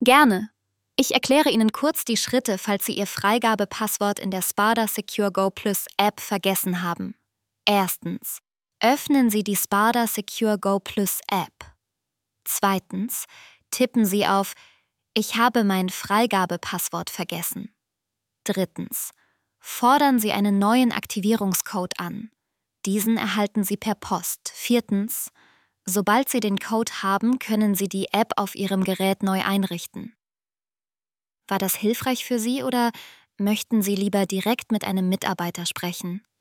Gerne. Ich erkläre Ihnen kurz die Schritte, falls Sie Ihr Freigabepasswort in der Spada Secure Go Plus App vergessen haben. Erstens. Öffnen Sie die Spada Secure Go Plus App. Zweitens. Tippen Sie auf „Ich habe mein Freigabepasswort vergessen“. Drittens. Fordern Sie einen neuen Aktivierungscode an. Diesen erhalten Sie per Post. Viertens. Sobald Sie den Code haben, können Sie die App auf Ihrem Gerät neu einrichten. War das hilfreich für Sie oder möchten Sie lieber direkt mit einem Mitarbeiter sprechen?